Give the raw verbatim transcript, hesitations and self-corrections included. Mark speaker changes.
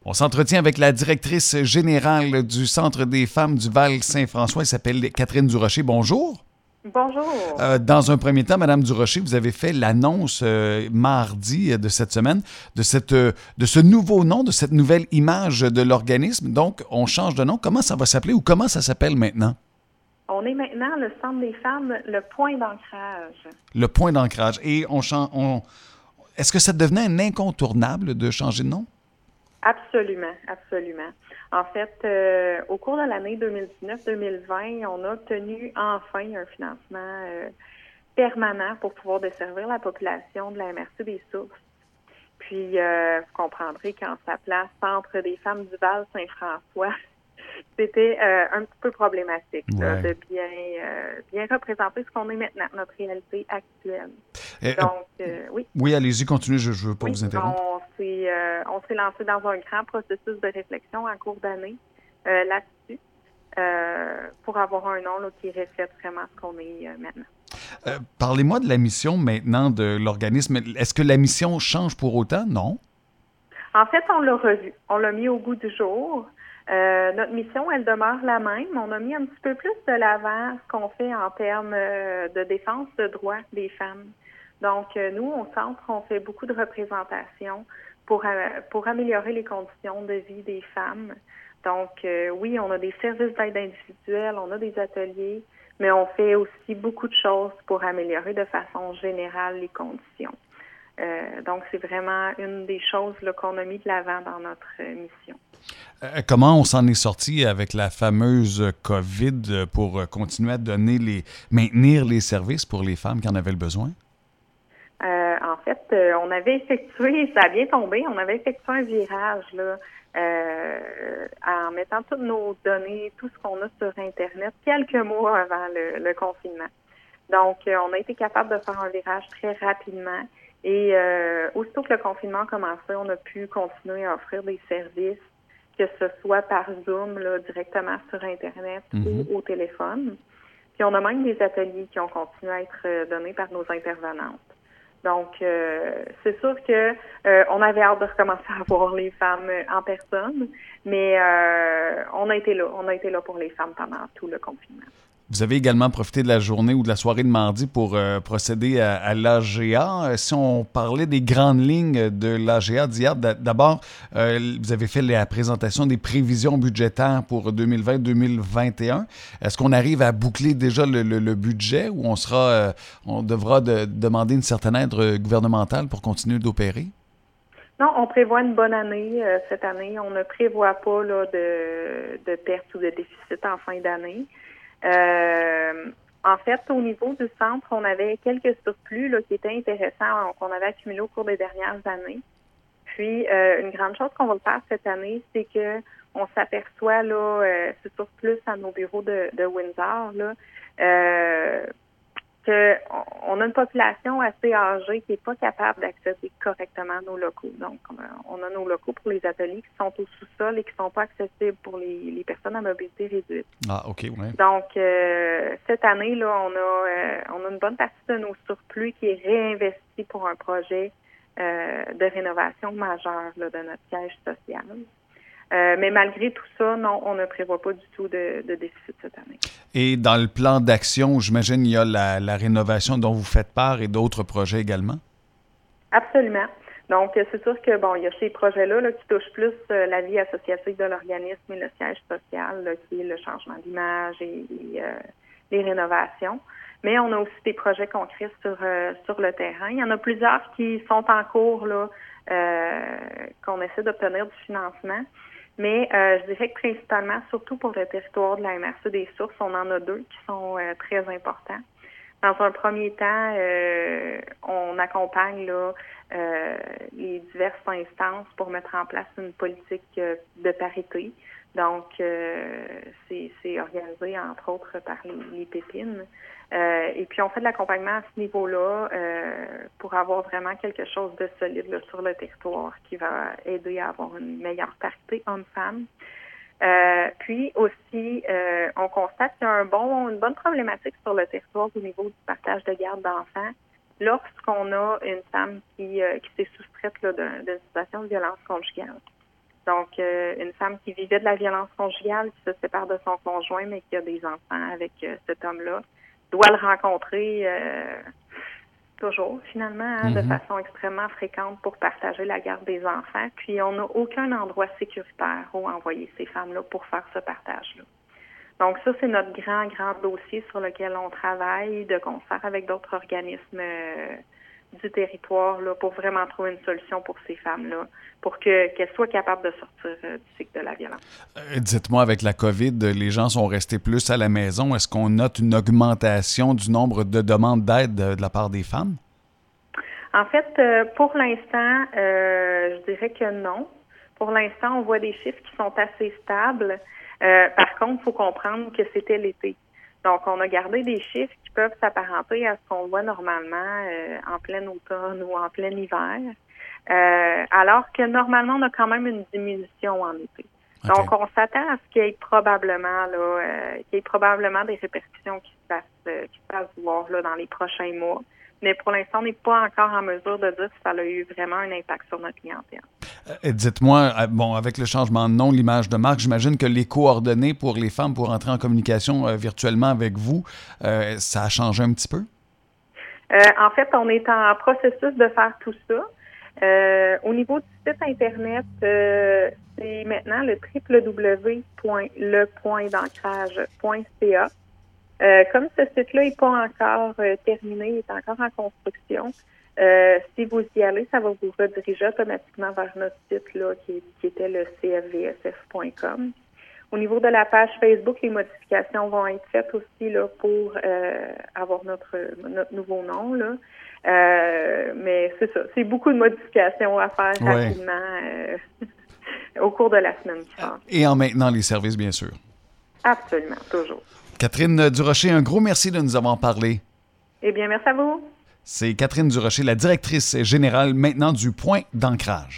Speaker 1: On s'entretient avec la directrice générale du Centre des femmes du Val-Saint-François. Elle s'appelle Catherine Durocher. Bonjour.
Speaker 2: Bonjour.
Speaker 1: Euh, dans un premier temps, Madame Durocher, vous avez fait l'annonce euh, mardi euh, de cette semaine de, cette, euh, de ce nouveau nom, de cette nouvelle image de l'organisme. Donc, on change de nom. Comment ça va s'appeler ou comment ça s'appelle maintenant?
Speaker 2: On est maintenant le Centre des femmes, le point d'ancrage.
Speaker 1: Le point d'ancrage. Et on change. On... Est-ce que ça devenait un incontournable de changer de nom?
Speaker 2: Absolument, absolument. En fait, euh, au cours de l'année deux mille dix-neuf deux mille vingt, on a obtenu enfin un financement euh, permanent pour pouvoir desservir la population de la M R C des Sources. Puis, euh, vous comprendrez qu'en s'appelant Centre des femmes du Val-Saint-François, c'était euh, un petit peu problématique là,
Speaker 1: Ouais.
Speaker 2: de bien, euh, bien représenter ce qu'on est maintenant, notre réalité actuelle.
Speaker 1: Euh,
Speaker 2: Donc, euh, oui.
Speaker 1: Oui, allez-y, continuez, je ne veux pas
Speaker 2: Oui,
Speaker 1: vous interrompre.
Speaker 2: on s'est, euh, on s'est lancé dans un grand processus de réflexion en cours d'année euh, là-dessus euh, pour avoir un nom là, qui reflète vraiment ce qu'on est euh, maintenant.
Speaker 1: Euh, parlez-moi de la mission maintenant de l'organisme. Est-ce que la mission change pour autant? Non.
Speaker 2: En fait, on l'a revu. On l'a mis au goût du jour. Euh, notre mission, elle demeure la même. On a mis un petit peu plus de l'avant ce qu'on fait en termes euh, de défense de droits des femmes. Donc, euh, nous, au centre, on fait beaucoup de représentation pour, euh, pour améliorer les conditions de vie des femmes. Donc, euh, oui, on a des services d'aide individuelle, on a des ateliers, mais on fait aussi beaucoup de choses pour améliorer de façon générale les conditions. Euh, donc, c'est vraiment une des choses là, qu'on a mis de l'avant dans notre euh, mission.
Speaker 1: Euh, comment on s'en est sorti avec la fameuse COVID pour euh, continuer à donner les, maintenir les services pour les femmes qui en avaient le besoin?
Speaker 2: Euh, en fait, euh, on avait effectué, ça a bien tombé, on avait effectué un virage là, euh, en mettant toutes nos données, tout ce qu'on a sur Internet, quelques mois avant le, le confinement. Donc, euh, on a été capable de faire un virage très rapidement. Et euh, aussitôt que le confinement a commencé, on a pu continuer à offrir des services, que ce soit par Zoom, là, directement sur Internet
Speaker 1: Mm-hmm.
Speaker 2: ou au téléphone. Puis on a même des ateliers qui ont continué à être euh, donnés par nos intervenantes. Donc, euh, c'est sûr que euh, on avait hâte de recommencer à voir les femmes en personne, mais euh, on a été là. On a été là pour les femmes pendant tout le confinement.
Speaker 1: Vous avez également profité de la journée ou de la soirée de mardi pour euh, procéder à, à l'A G A. Euh, Si on parlait des grandes lignes de l'A G A d'hier, d'abord, euh, vous avez fait la présentation des prévisions budgétaires pour deux mille vingt deux mille vingt et un. Est-ce qu'on arrive à boucler déjà le, le, le budget ou on sera, euh, on devra de, demander une certaine aide gouvernementale pour continuer d'opérer?
Speaker 2: Non, on prévoit une bonne année euh, cette année. On ne prévoit pas là, de, de perte ou de déficit en fin d'année. Euh, en fait, au niveau du centre, on avait quelques surplus là, qui étaient intéressants, qu'on avait accumulés au cours des dernières années. Puis, euh, une grande chose qu'on va faire cette année, c'est que on s'aperçoit, là, euh, ce surplus à nos bureaux de, de Windsor, là, euh, que on a une population assez âgée qui n'est pas capable d'accéder correctement à nos locaux. Donc, on a nos locaux pour les ateliers qui sont au sous-sol et qui ne sont pas accessibles pour les, les personnes à mobilité réduite.
Speaker 1: Ah, OK, ouais.
Speaker 2: Donc, euh, cette année, là, on a, euh, on a une bonne partie de nos surplus qui est réinvesti pour un projet euh, de rénovation majeure là, de notre siège social. Euh, mais malgré tout ça, non, on ne prévoit pas du tout de, de déficit cette année.
Speaker 1: Et dans le plan d'action, j'imagine il y a la, la rénovation dont vous faites part et d'autres projets également?
Speaker 2: Absolument. Donc, c'est sûr que, bon, il y a ces projets-là là, qui touchent plus euh, la vie associative de l'organisme et le siège social, là, qui est le changement d'image et, et euh, les rénovations. Mais on a aussi des projets concrets sur, euh, sur le terrain. Il y en a plusieurs qui sont en cours, là, euh, qu'on essaie d'obtenir du financement. Mais euh, je dirais que principalement, surtout pour le territoire de la M R C des Sources, on en a deux qui sont euh, très importants. Dans un premier temps, euh, on accompagne là, euh, les diverses instances pour mettre en place une politique euh, de parité. Donc, euh, c'est, c'est organisé, entre autres, par les, les pépines. Euh, et puis, on fait de l'accompagnement à ce niveau-là euh, pour avoir vraiment quelque chose de solide là, sur le territoire qui va aider à avoir une meilleure parité homme-femme. Euh, puis aussi, euh, on constate qu'il y a un bon, une bonne problématique sur le territoire au niveau du partage de garde d'enfants lorsqu'on a une femme qui, euh, qui s'est soustraite là, d'un, d'une situation de violence conjugale. Donc, euh, une femme qui vivait de la violence conjugale, qui se sépare de son conjoint, mais qui a des enfants avec euh, cet homme-là, doit le rencontrer euh, toujours, finalement, hein, mm-hmm. de façon extrêmement fréquente pour partager la garde des enfants. Puis, on n'a aucun endroit sécuritaire où envoyer ces femmes-là pour faire ce partage-là. Donc, ça, c'est notre grand, grand dossier sur lequel on travaille de concert avec d'autres organismes euh, du territoire là, pour vraiment trouver une solution pour ces femmes-là, pour que, qu'elles soient capables de sortir euh, du cycle de la violence.
Speaker 1: Euh, dites-moi, avec la COVID, les gens sont restés plus à la maison. Est-ce qu'on note une augmentation du nombre de demandes d'aide de, de la part des femmes?
Speaker 2: En fait, euh, pour l'instant, euh, je dirais que non. Pour l'instant, on voit des chiffres qui sont assez stables. Euh, par contre, il faut comprendre que c'était l'été. Donc, on a gardé des chiffres qui peuvent s'apparenter à ce qu'on voit normalement euh, en plein automne ou en plein hiver, euh, alors que normalement, on a quand même une diminution en été. Okay. Donc, on s'attend à ce qu'il y ait probablement là, euh, qu'il y ait probablement des répercussions qui se fassent, euh, qui se fassent voir là, dans les prochains mois. Mais pour l'instant, on n'est pas encore en mesure de dire si ça a eu vraiment un impact sur notre clientèle.
Speaker 1: Euh, dites-moi, bon, avec le changement de nom, l'image de marque, j'imagine que les coordonnées pour les femmes pour entrer en communication euh, virtuellement avec vous, euh, ça a changé un petit peu?
Speaker 2: Euh, en fait, on est en processus de faire tout ça. Euh, au niveau du site Internet, euh, c'est maintenant le w w w point le point d'ancrage point c a. Euh, comme ce site-là n'est pas encore euh, terminé, il est encore en construction, euh, si vous y allez, ça va vous rediriger automatiquement vers notre site là, qui, qui était le c f v s f point com. Au niveau de la page Facebook, les modifications vont être faites aussi là, pour euh, avoir notre, notre nouveau nom. Là. Euh, mais c'est ça, c'est beaucoup de modifications à faire ouais. rapidement euh, au cours de la semaine qui passe.
Speaker 1: Et en maintenant les services, bien sûr.
Speaker 2: Absolument, toujours.
Speaker 1: Catherine Durocher, un gros merci de nous avoir parlé.
Speaker 2: Eh bien, merci à vous.
Speaker 1: C'est Catherine Durocher, la directrice générale maintenant du Point d'ancrage.